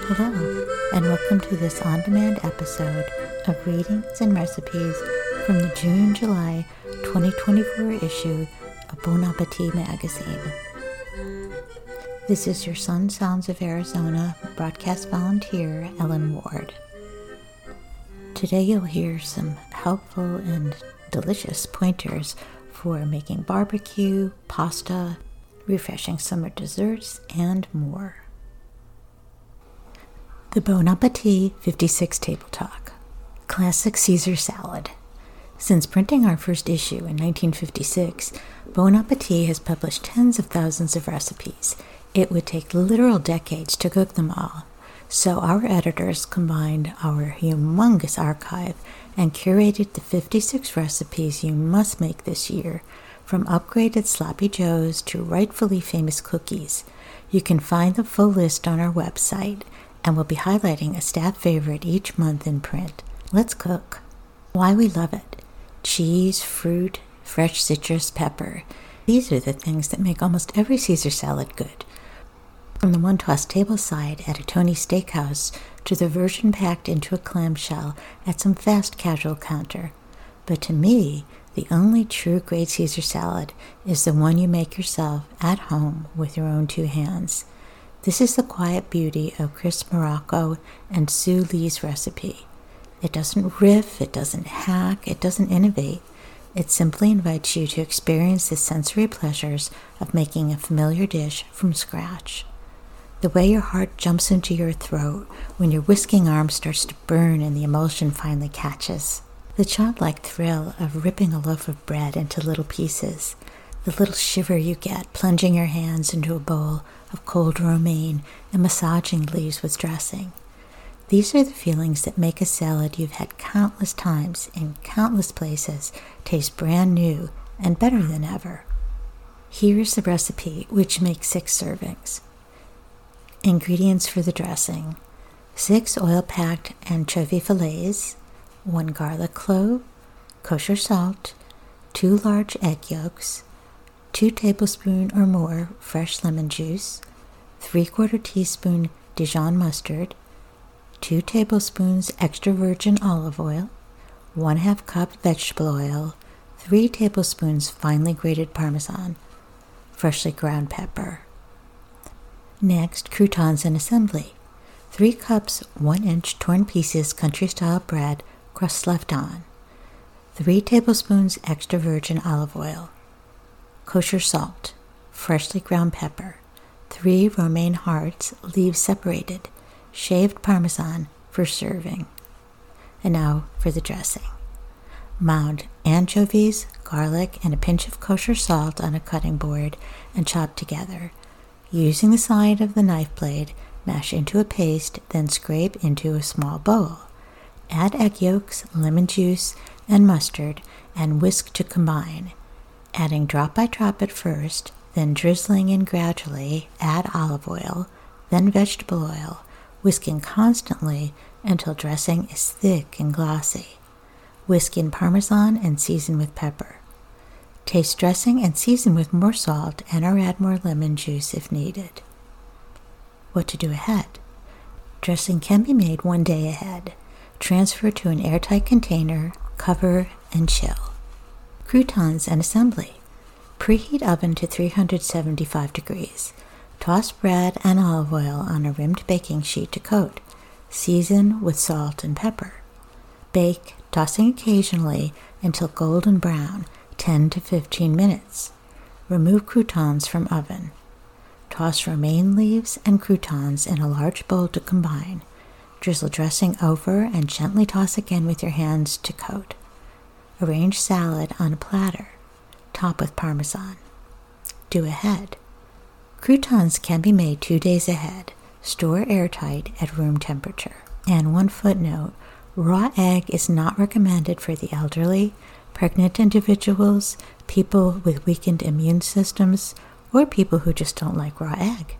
Hello, and welcome to this on-demand episode of Readings and Recipes from the June-July 2024 issue of Bon Appetit magazine. This is your Sun Sounds of Arizona broadcast volunteer, Ellen Ward. Today you'll hear some helpful and delicious pointers for making barbecue, pasta, refreshing summer desserts, and more. The Bon Appetit 56 Table Talk. Classic Caesar Salad. Since printing our first issue in 1956, Bon Appetit has published tens of thousands of recipes. It would take literal decades to cook them all. So our editors combined our humongous archive and curated the 56 recipes you must make this year, from upgraded Sloppy Joes to rightfully famous cookies. You can find the full list on our website, and we'll be highlighting a staff favorite each month in print. Let's cook. Why we love it. Cheese, fruit, fresh citrus, pepper. These are the things that make almost every Caesar salad good. From the one-tossed tableside at a Tony's Steakhouse to the version packed into a clamshell at some fast casual counter. But to me, the only true great Caesar salad is the one you make yourself at home with your own two hands. This is the quiet beauty of Chris Morocco and Sue Lee's recipe. It doesn't riff, it doesn't hack, it doesn't innovate. It simply invites you to experience the sensory pleasures of making a familiar dish from scratch. The way your heart jumps into your throat when your whisking arm starts to burn and the emulsion finally catches. The childlike thrill of ripping a loaf of bread into little pieces. The little shiver you get plunging your hands into a bowl of cold romaine and massaging leaves with dressing. These are the feelings that make a salad you've had countless times in countless places taste brand new and better than ever. Here's the recipe, which makes 6 servings. Ingredients for the dressing: 6 oil-packed anchovy fillets, 1 garlic clove, kosher salt, 2 large egg yolks, 2 tablespoons or more fresh lemon juice, 3/4 teaspoon Dijon mustard, 2 tablespoons extra virgin olive oil, 1/2 cup vegetable oil, 3 tablespoons finely grated Parmesan, freshly ground pepper. Next, croutons in assembly. 3 cups 1-inch torn pieces country-style bread, crust left on. 3 tablespoons extra virgin olive oil. Kosher salt, freshly ground pepper, 3 romaine hearts, leaves separated, shaved Parmesan for serving. And now for the dressing. Mound anchovies, garlic, and a pinch of kosher salt on a cutting board and chop together. Using the side of the knife blade, mash into a paste, then scrape into a small bowl. Add egg yolks, lemon juice, and mustard, and whisk to combine. Adding drop by drop at first, then drizzling in gradually, add olive oil, then vegetable oil, whisking constantly until dressing is thick and glossy. Whisk in Parmesan and season with pepper. Taste dressing and season with more salt and/or add more lemon juice if needed. What to do ahead? Dressing can be made 1 day ahead. Transfer to an airtight container, cover, and chill. Croutons and assembly. Preheat oven to 375 degrees. Toss bread and olive oil on a rimmed baking sheet to coat. Season with salt and pepper. Bake, tossing occasionally until golden brown, 10 to 15 minutes. Remove croutons from oven. Toss romaine leaves and croutons in a large bowl to combine. Drizzle dressing over and gently toss again with your hands to coat. Arrange salad on a platter. Top with Parmesan. Do ahead. Croutons can be made 2 days ahead. Store airtight at room temperature. And 1 footnote, raw egg is not recommended for the elderly, pregnant individuals, people with weakened immune systems, or people who just don't like raw egg.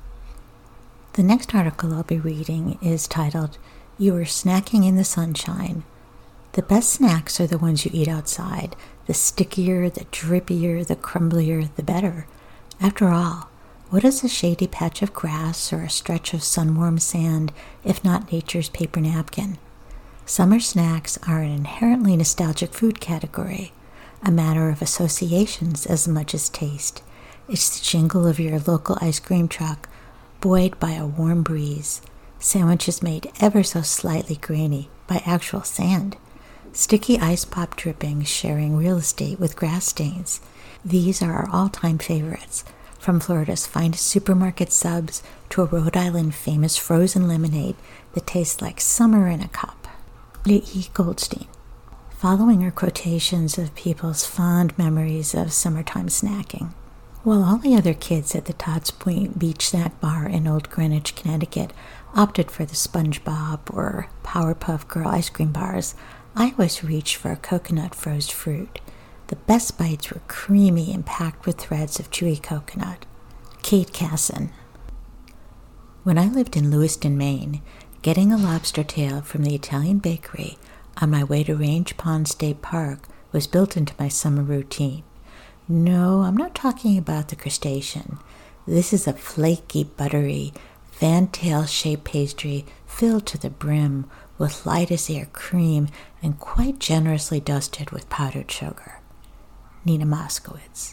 The next article I'll be reading is titled, "You Are Snacking in the Sunshine." The best snacks are the ones you eat outside. The stickier, the drippier, the crumblier, the better. After all, What is a shady patch of grass or a stretch of sun-warmed sand if not nature's paper napkin? Summer snacks are an inherently nostalgic food category, a matter of associations as much as taste. It's the jingle of your local ice cream truck, buoyed by a warm breeze, sandwiches made ever so slightly grainy by actual sand, sticky ice pop drippings sharing real estate with grass stains. These are our all-time favorites, from Florida's finest supermarket subs to a Rhode Island famous frozen lemonade that tastes like summer in a cup. Lee E. Goldstein. Following are quotations of people's fond memories of summertime snacking. While all the other kids at the Todd's Point Beach Snack Bar in Old Greenwich, Connecticut opted for the SpongeBob or Powerpuff Girl ice cream bars, I always reached for a coconut frozen fruit. The best bites were creamy and packed with threads of chewy coconut. Kate Casson. When I lived in Lewiston, Maine, getting a lobster tail from the Italian bakery on my way to Range Pond State Park was built into my summer routine. No, I'm not talking about the crustacean. This is a flaky, buttery, fantail-shaped pastry filled to the brim with light-as-air cream and quite generously dusted with powdered sugar. Nina Moskowitz.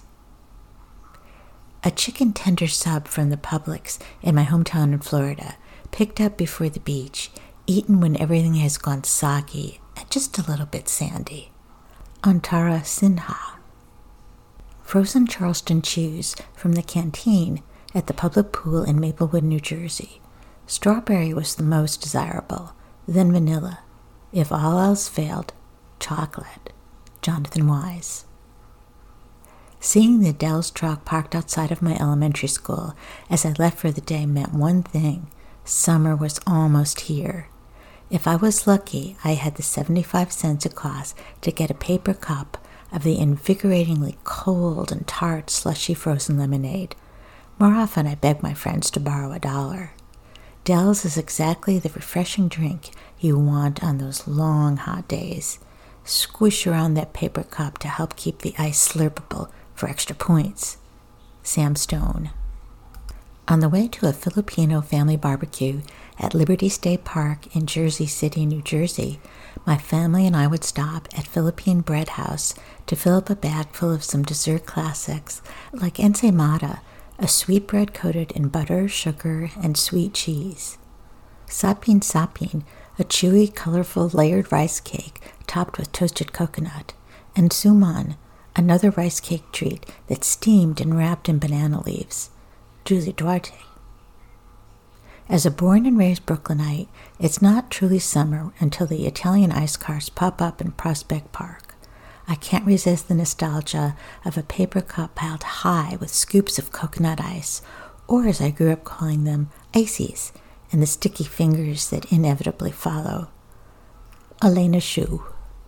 A chicken tender sub from the Publix in my hometown in Florida, picked up before the beach, eaten when everything has gone soggy and just a little bit sandy. Antara Sinha. Frozen Charleston chews from the canteen at the public pool in Maplewood, New Jersey. Strawberry was the most desirable, then vanilla. If all else failed, chocolate. Jonathan Wise. Seeing the Dell's truck parked outside of my elementary school as I left for the day meant one thing: summer was almost here. If I was lucky, I had the 75 cents it cost to get a paper cup of the invigoratingly cold and tart slushy frozen lemonade. More often I begged my friends to borrow $1. Dell's is exactly the refreshing drink you want on those long hot days. Squish around that paper cup to help keep the ice slurpable for extra points. Sam Stone. On the way to a Filipino family barbecue at Liberty State Park in Jersey City, New Jersey, my family and I would stop at Philippine Bread House to fill up a bag full of some dessert classics like ensaymada, a sweet bread coated in butter, sugar, and sweet cheese. Sapin sapin, a chewy, colorful, layered rice cake topped with toasted coconut, and suman, another rice cake treat that's steamed and wrapped in banana leaves. Julie Duarte. As a born and raised Brooklynite, it's not truly summer until the Italian ice cars pop up in Prospect Park. I can't resist the nostalgia of a paper cup piled high with scoops of coconut ice, or as I grew up calling them, ices, and the sticky fingers that inevitably follow. Elena Shu.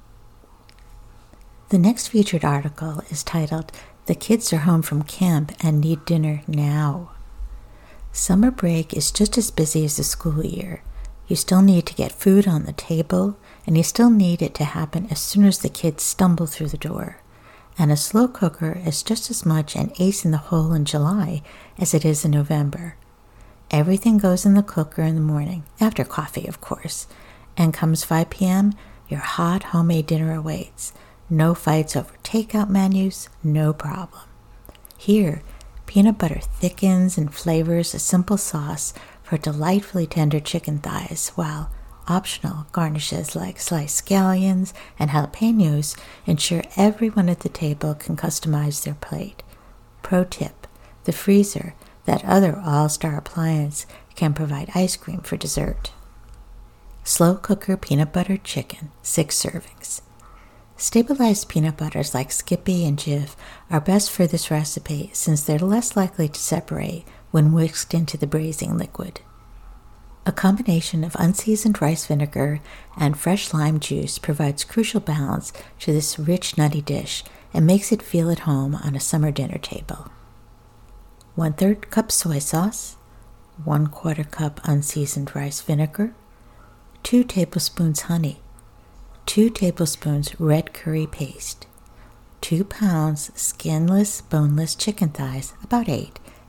The next featured article is titled, "The Kids Are Home from Camp and Need Dinner Now." Summer break is just as busy as the school year. You still need to get food on the table, and you still need it to happen as soon as the kids stumble through the door. And a slow cooker is just as much an ace in the hole in July as it is in November. Everything goes in the cooker in the morning, after coffee, of course, and comes 5 p.m., your hot homemade dinner awaits. No fights over takeout menus, no problem. Here, peanut butter thickens and flavors a simple sauce for delightfully tender chicken thighs, while optional garnishes like sliced scallions and jalapenos ensure everyone at the table can customize their plate. Pro tip: the freezer, that other all-star appliance, can provide ice cream for dessert. Slow cooker peanut butter chicken, 6 servings. Stabilized peanut butters like Skippy and Jif are best for this recipe since they're less likely to separate when whisked into the braising liquid. A combination of unseasoned rice vinegar and fresh lime juice provides crucial balance to this rich, nutty dish and makes it feel at home on a summer dinner table. 1/3 cup soy sauce, 1/4 cup unseasoned rice vinegar, 2 tablespoons honey, 2 tablespoons red curry paste, 2 pounds skinless, boneless chicken thighs, about 8,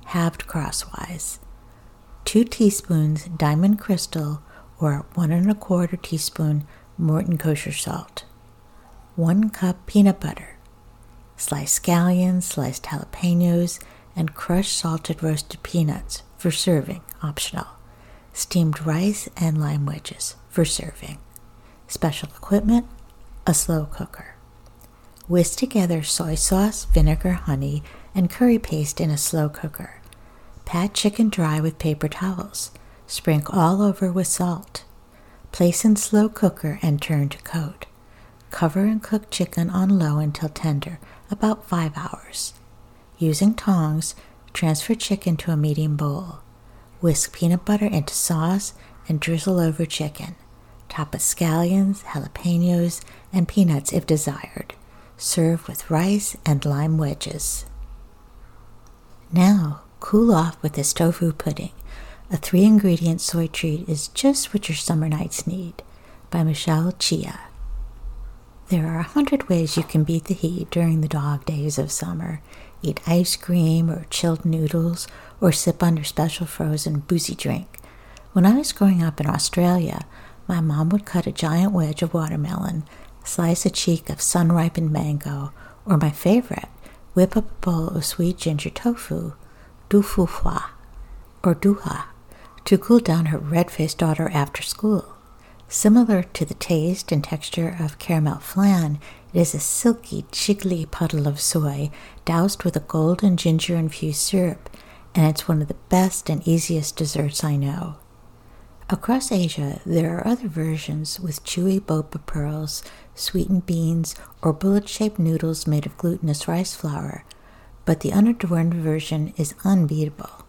halved crosswise. 2 teaspoons Diamond Crystal or 1 1/4 teaspoon Morton kosher salt. 1 cup peanut butter. Sliced scallions, sliced jalapenos, and crushed salted roasted peanuts for serving, optional. Steamed rice and lime wedges for serving. Special equipment, a slow cooker. Whisk together soy sauce, vinegar, honey, and curry paste in a slow cooker. Pat chicken dry with paper towels. Sprinkle all over with salt. Place in slow cooker and turn to coat. Cover and cook chicken on low until tender, about 5 hours. Using tongs, transfer chicken to a medium bowl. Whisk peanut butter into sauce and drizzle over chicken. Top with scallions, jalapenos, and peanuts if desired. Serve with rice and lime wedges. Now, cool off with this tofu pudding. A 3-ingredient soy treat is just what your summer nights need. By Michelle Chia. There are 100 ways you can beat the heat during the dog days of summer. Eat ice cream or chilled noodles or sip on your special frozen boozy drink. When I was growing up in Australia, my mom would cut a giant wedge of watermelon, slice a cheek of sun-ripened mango, or my favorite, whip up a bowl of sweet ginger tofu, du fu hua, or duha, to cool down her red-faced daughter after school. Similar to the taste and texture of caramel flan, it is a silky, jiggly puddle of soy doused with a golden ginger-infused syrup, and it's one of the best and easiest desserts I know. Across Asia, there are other versions with chewy boba pearls, sweetened beans, or bullet-shaped noodles made of glutinous rice flour, but the unadorned version is unbeatable.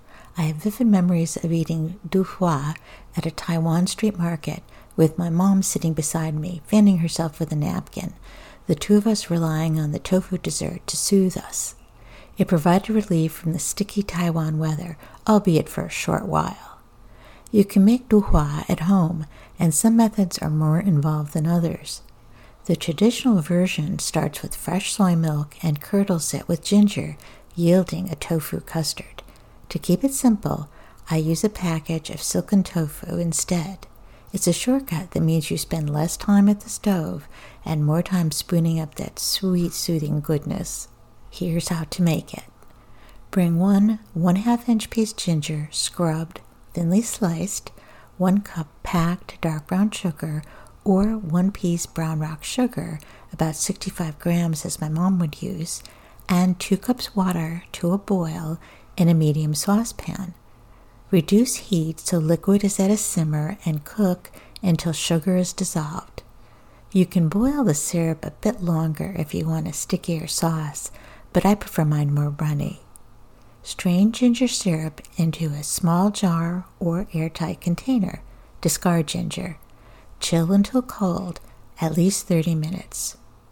I have vivid memories of eating du hua at a Taiwan street market with my mom sitting beside me, fanning herself with a napkin, the two of us relying on the tofu dessert to soothe us. It provided relief from the sticky Taiwan weather, albeit for a short while. You can make du hua at home, and some methods are more involved than others. The traditional version starts with fresh soy milk and curdles it with ginger, yielding a tofu custard. To keep it simple, I use a package of silken tofu instead. It's a shortcut that means you spend less time at the stove and more time spooning up that sweet, soothing goodness. Here's how to make it. Bring 1 1/2-inch piece ginger, scrubbed, thinly sliced, 1 cup packed dark brown sugar, or 1 piece brown rock sugar, about 65 grams as my mom would use, and 2 cups water to a boil in a medium saucepan. Reduce heat so liquid is at a simmer and cook until sugar is dissolved. You can boil the syrup a bit longer if you want a stickier sauce, but I prefer mine more runny. Strain ginger syrup into a small jar or airtight container. Discard ginger. Chill until cold, at least 30 minutes.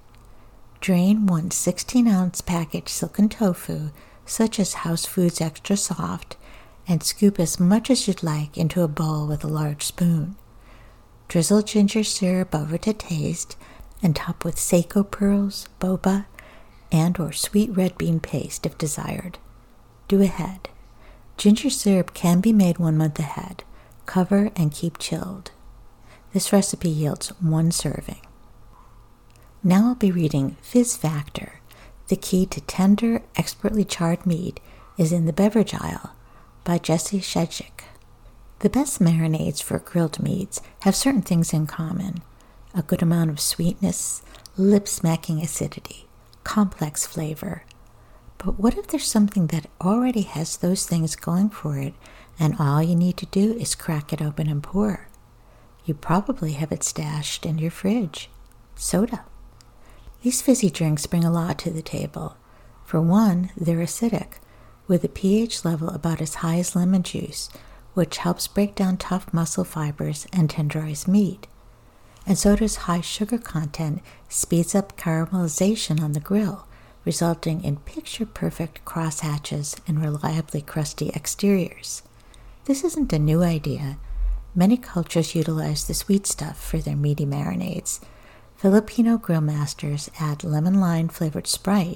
Drain 1 16-ounce package silken tofu, such as House Foods Extra Soft, and scoop as much as you'd like into a bowl with a large spoon. Drizzle ginger syrup over to taste and top with Seiko pearls, boba, and or sweet red bean paste if desired. Do ahead. Ginger syrup can be made 1 month ahead. Cover and keep chilled. This recipe yields 1 serving. Now I'll be reading Fizz Factor. The Key to Tender, Expertly Charred Meat is in the Beverage Aisle by Jesse Shedzik. The best marinades for grilled meats have certain things in common: a good amount of sweetness, lip-smacking acidity, complex flavor. But what if there's something that already has those things going for it, and all you need to do is crack it open and pour? You probably have it stashed in your fridge. Soda. These fizzy drinks bring a lot to the table. For one, they're acidic, with a pH level about as high as lemon juice, which helps break down tough muscle fibers and tenderize meat. And soda's high sugar content speeds up caramelization on the grill, resulting in picture-perfect crosshatches and reliably crusty exteriors. This isn't a new idea. Many cultures utilize the sweet stuff for their meaty marinades. Filipino grill masters add lemon-lime flavored Sprite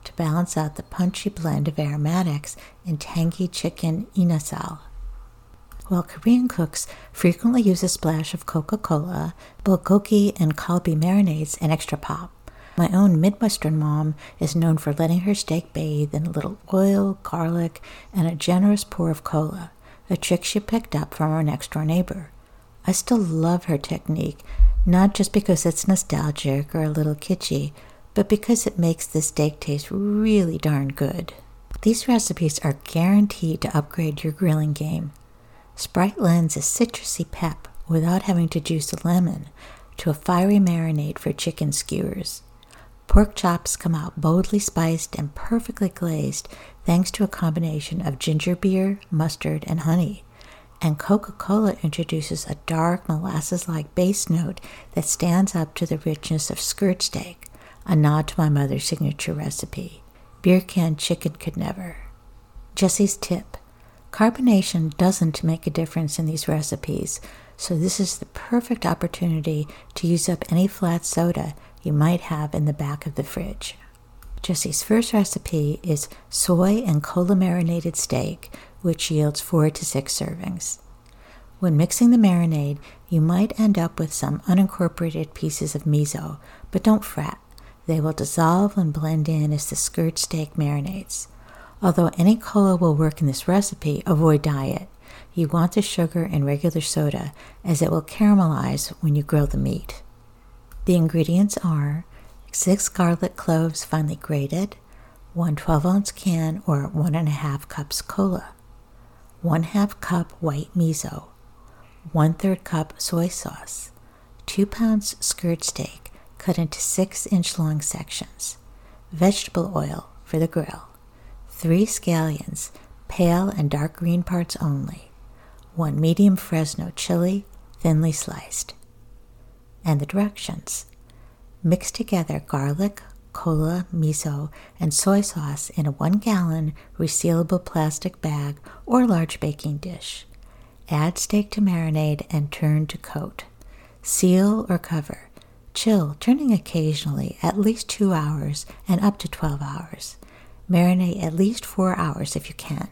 to balance out the punchy blend of aromatics in tangy chicken inasal. While Korean cooks frequently use a splash of Coca-Cola, bulgogi and kalbi marinades an extra pop. My own Midwestern mom is known for letting her steak bathe in a little oil, garlic, and a generous pour of cola, a trick she picked up from our next-door neighbor. I still love her technique, not just because it's nostalgic or a little kitschy, but because it makes the steak taste really darn good. These recipes are guaranteed to upgrade your grilling game. Sprite lends a citrusy pep without having to juice a lemon to a fiery marinade for chicken skewers. Pork chops come out boldly spiced and perfectly glazed thanks to a combination of ginger beer, mustard, and honey. And Coca-Cola introduces a dark molasses-like base note that stands up to the richness of skirt steak, a nod to my mother's signature recipe. Beer can chicken could never. Jesse's tip. Carbonation doesn't make a difference in these recipes, so this is the perfect opportunity to use up any flat soda you might have in the back of the fridge. Jesse's first recipe is soy and cola marinated steak, which yields 4 to 6 servings. When mixing the marinade, you might end up with some unincorporated pieces of miso, but don't fret. They will dissolve and blend in as the skirt steak marinades. Although any cola will work in this recipe, avoid diet. You want the sugar in regular soda, as it will caramelize when you grill the meat. The ingredients are 6 garlic cloves finely grated, 1 12-ounce can or 1.5 cups cola, 1/2 cup white miso, 1/3 cup soy sauce, 2 pounds skirt steak cut into 6-inch long sections, vegetable oil for the grill, 3 scallions, pale and dark green parts only, 1 medium Fresno chili, thinly sliced. And the directions. Mix together garlic, cola, miso, and soy sauce in a 1-gallon resealable plastic bag or large baking dish. Add steak to marinade and turn to coat. Seal or cover. Chill, turning occasionally, at least 2 hours and up to 12 hours. Marinate at least 4 hours if you can.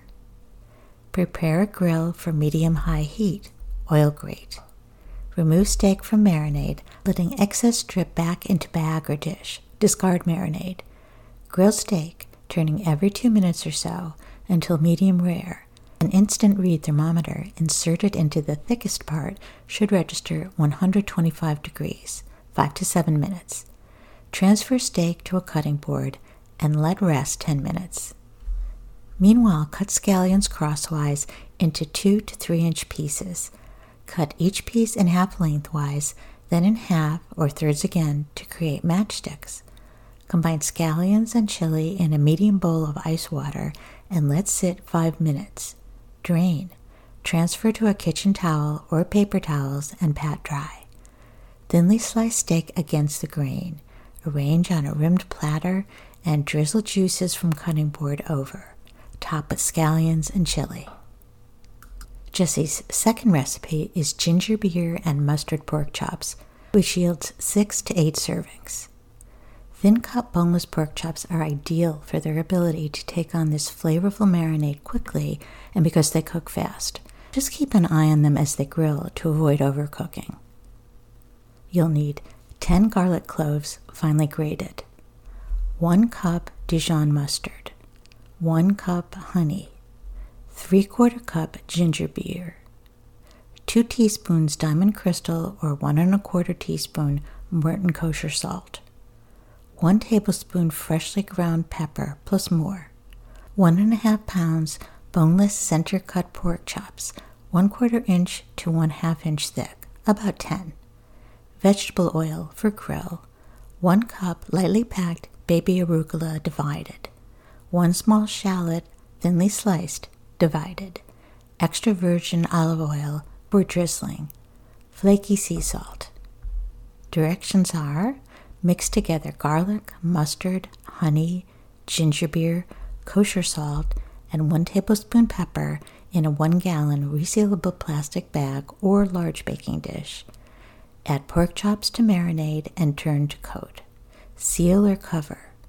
Prepare a grill for medium-high heat. Oil grate. Remove steak from marinade, letting excess drip back into bag or dish. Discard marinade. Grill steak, turning every 2 minutes or so until medium rare. An instant read thermometer inserted into the thickest part should register 125 degrees, 5 to 7 minutes. Transfer steak to a cutting board and let rest 10 minutes. Meanwhile, cut scallions crosswise into 2 to 3-inch pieces. Cut each piece in half lengthwise, then in half or thirds again to create matchsticks. Combine scallions and chili in a medium bowl of ice water and let sit 5 minutes. Drain. Transfer to a kitchen towel or paper towels and pat dry. Thinly slice steak against the grain. Arrange on a rimmed platter and drizzle juices from cutting board over. Top with scallions and chili. Jesse's second recipe is ginger beer and mustard pork chops, which yields 6 to 8 servings. Thin-cut boneless pork chops are ideal for their ability to take on this flavorful marinade quickly and because they cook fast. Just keep an eye on them as they grill to avoid overcooking. You'll need 10 garlic cloves finely grated, 1 cup Dijon mustard, 1 cup honey, 3/4 cup ginger beer, 2 teaspoons Diamond Crystal or 1 1/4 teaspoon Morton kosher salt, 1 tablespoon freshly ground pepper plus more, 1.5 pounds boneless center-cut pork chops, 1/4 inch to 1/2 inch thick, about 10, vegetable oil for grill, 1 cup lightly packed baby arugula divided, 1 small shallot thinly sliced divided, extra virgin olive oil for drizzling, flaky sea salt. Directions are: mix together garlic, mustard, honey, ginger beer, kosher salt, and 1 tablespoon pepper in a 1-gallon resealable plastic bag or large baking dish. Add pork chops to marinade and turn to coat. Seal or cover.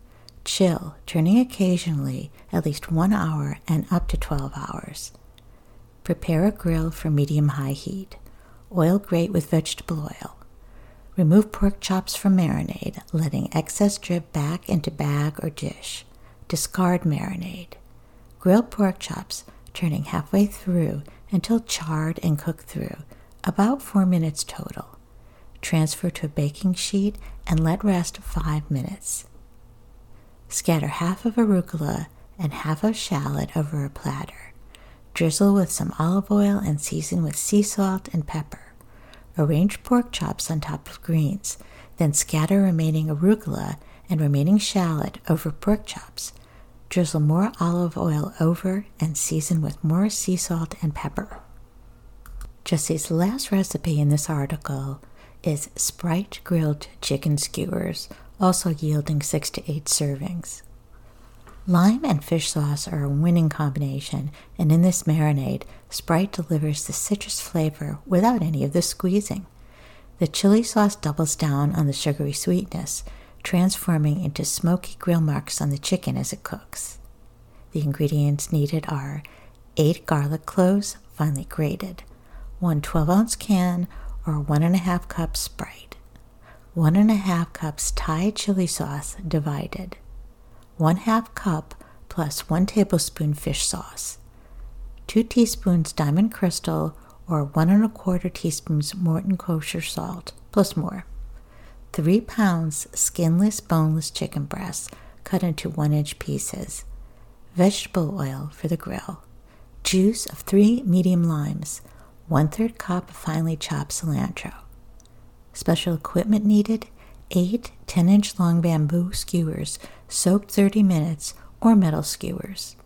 Chill, turning occasionally at least 1 hour and up to 12 hours. Prepare a grill for medium-high heat. Oil grate with vegetable oil. Remove pork chops from marinade, letting excess drip back into bag or dish. Discard marinade. Grill pork chops, turning halfway through until charred and cooked through, about 4 minutes total. Transfer to a baking sheet and let rest 5 minutes. Scatter half of arugula and half of shallot over a platter. Drizzle with some olive oil and season with sea salt and pepper. Arrange pork chops on top of greens, then scatter remaining arugula and remaining shallot over pork chops. Drizzle more olive oil over and season with more sea salt and pepper. Jessie's last recipe in this article is Sprite grilled chicken skewers, also yielding 6 to 8 servings. Lime and fish sauce are a winning combination, and in this marinade, Sprite delivers the citrus flavor without any of the squeezing. The chili sauce doubles down on the sugary sweetness, transforming into smoky grill marks on the chicken as it cooks. The ingredients needed are 8 garlic cloves, finely grated, 1 12-ounce can or 1½ cup Sprite, 1½ cups Thai chili sauce divided, 1/2 cup plus 1 tablespoon fish sauce, 2 teaspoons Diamond Crystal or 1 1/4 teaspoons Morton kosher salt, plus more, 3 pounds skinless, boneless chicken breasts cut into 1-inch pieces, vegetable oil for the grill, juice of 3 medium limes, 1/3 cup finely chopped cilantro. Special equipment needed: 8 10-inch long bamboo skewers soaked 30 minutes or metal skewers.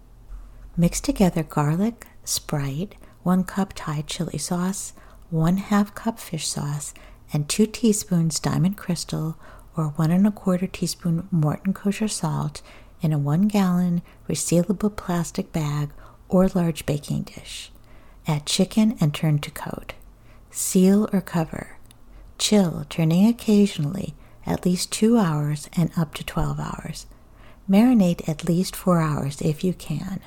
Mix together garlic, Sprite, 1 cup Thai chili sauce, 1/2 cup fish sauce, and 2 teaspoons Diamond Crystal or 1 1/4 teaspoon Morton kosher salt in a 1-gallon resealable plastic bag or large baking dish. Add chicken and turn to coat. Seal or cover. Chill, turning occasionally, at least 2 hours and up to 12 hours. Marinate at least 4 hours if you can.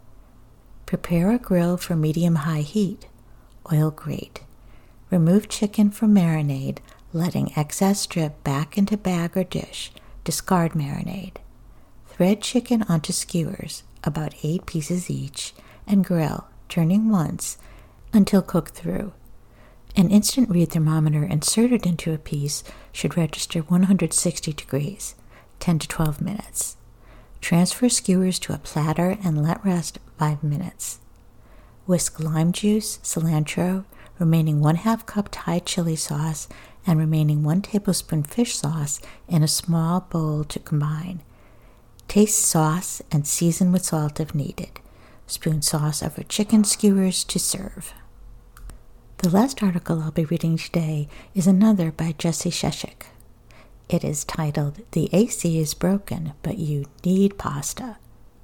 Prepare a grill for medium-high heat. Oil grate. Remove chicken from marinade, letting excess drip back into bag or dish. Discard marinade. Thread chicken onto skewers, about 8 pieces each, and grill, turning once, until cooked through. An instant read thermometer inserted into a piece should register 160 degrees, 10 to 12 minutes. Transfer skewers to a platter and let rest 5 minutes. Whisk lime juice, cilantro, remaining 1/2 cup Thai chili sauce, and remaining 1 tablespoon fish sauce in a small bowl to combine. Taste sauce and season with salt if needed. Spoon sauce over chicken skewers to serve. The last article I'll be reading today is another by Jessie Sheshik. It is titled, The AC is Broken, But You Need Pasta.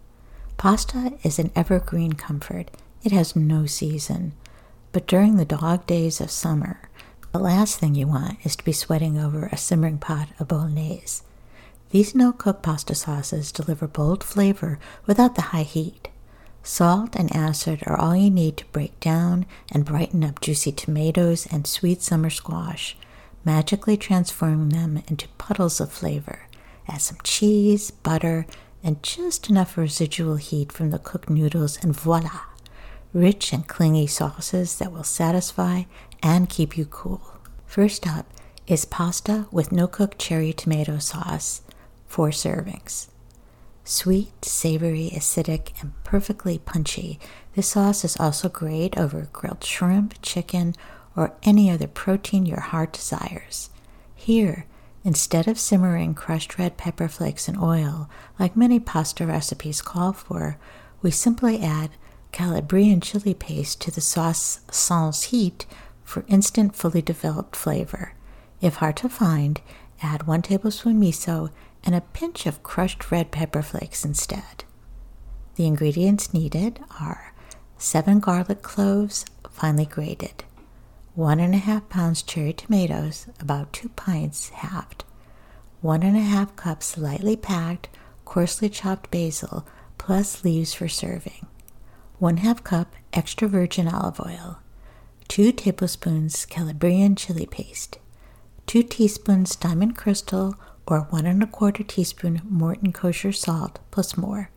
Pasta is an evergreen comfort. It has no season. But during the dog days of summer, the last thing you want is to be sweating over a simmering pot of bolognese. These no-cook pasta sauces deliver bold flavor without the high heat. Salt and acid are all you need to break down and brighten up juicy tomatoes and sweet summer squash, magically transforming them into puddles of flavor. Add some cheese, butter, and just enough residual heat from the cooked noodles, and voila! Rich and clingy sauces that will satisfy and keep you cool. First up is pasta with no-cook cherry tomato sauce, 4 servings. Sweet, savory, acidic, and perfectly punchy, this sauce is also great over grilled shrimp, chicken, or any other protein your heart desires. Here, instead of simmering crushed red pepper flakes in oil, like many pasta recipes call for, we simply add Calabrian chili paste to the sauce sans heat for instant, fully developed flavor. If hard to find, add 1 tablespoon miso and a pinch of crushed red pepper flakes instead. The ingredients needed are 7 garlic cloves, finely grated, 1½ pounds cherry tomatoes, about 2 pints halved, 1½ cups lightly packed coarsely chopped basil plus leaves for serving, 1/2 cup extra virgin olive oil, 2 tablespoons Calabrian chili paste, 2 teaspoons Diamond Crystal or 1 1/4 teaspoon Morton kosher salt plus more,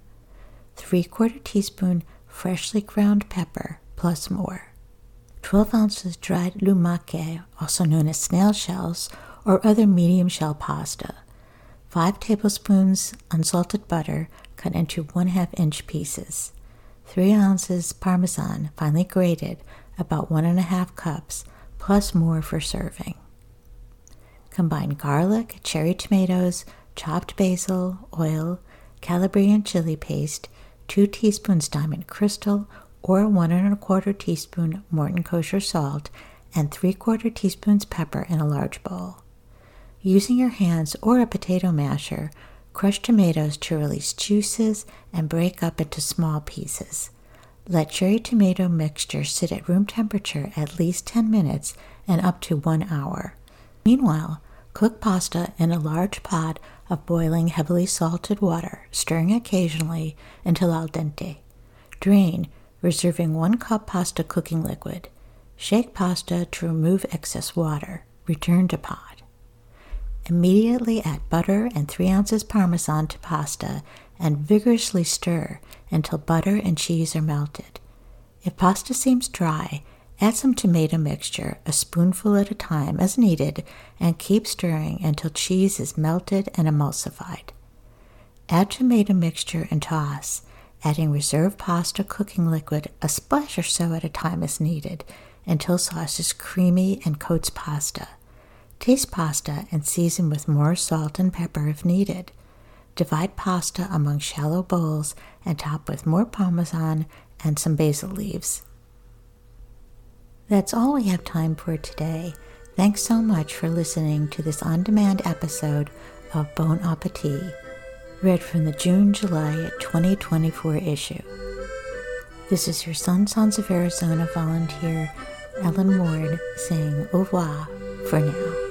3/4 teaspoon freshly ground pepper plus more, 12 ounces dried lumache, also known as snail shells, or other medium shell pasta, 5 tablespoons unsalted butter cut into 1/2 inch pieces, 3 ounces Parmesan finely grated, about 1 1/2 cups, plus more for serving. Combine garlic, cherry tomatoes, chopped basil, oil, Calabrian chili paste, 2 teaspoons Diamond Crystal or 1 1/4 teaspoon Morton kosher salt, and 3/4 teaspoons pepper in a large bowl. Using your hands or a potato masher, crush tomatoes to release juices and break up into small pieces. Let cherry tomato mixture sit at room temperature at least 10 minutes and up to 1 hour. Meanwhile, cook pasta in a large pot of boiling heavily salted water, stirring occasionally until al dente. Drain, reserving 1 cup pasta cooking liquid. Shake pasta to remove excess water. Return to pot. Immediately add butter and 3 ounces Parmesan to pasta and vigorously stir until butter and cheese are melted. If pasta seems dry, add some tomato mixture, a spoonful at a time as needed, and keep stirring until cheese is melted and emulsified. Add tomato mixture and toss, adding reserved pasta cooking liquid a splash or so at a time as needed until sauce is creamy and coats pasta. Taste pasta and season with more salt and pepper if needed. Divide pasta among shallow bowls and top with more Parmesan and some basil leaves. That's all we have time for today. Thanks so much for listening to this on-demand episode of Bon Appetit, read from the June-July 2024 issue. This is your Sons of Arizona volunteer, Ellen Ward, saying au revoir for now.